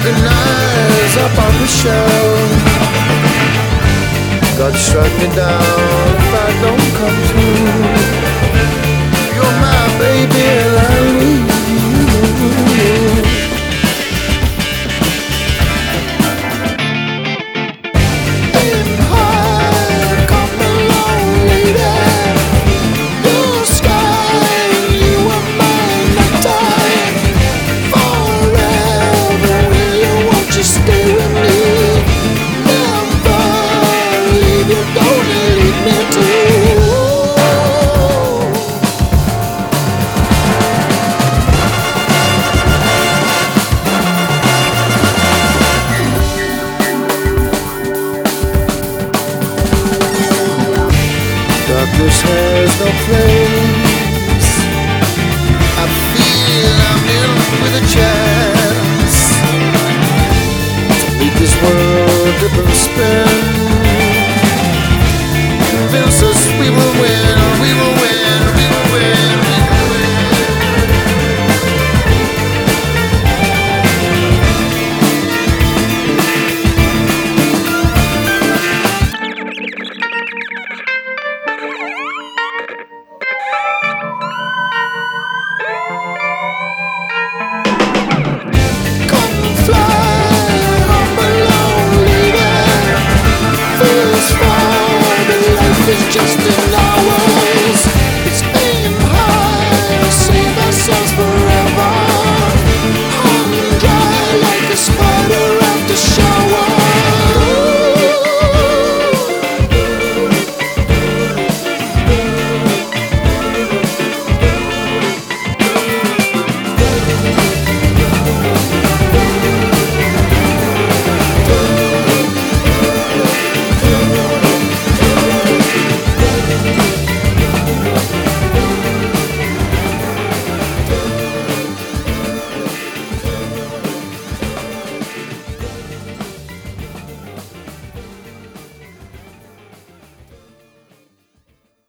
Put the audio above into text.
organize up on the shelf. God struck me down if I don't come through. You're my baby and I need you. Darkness has no place. I feel I'm in with a chance to make this world dip and spin. Convince us we will win, we will win, we will win, we will win. It's just enough.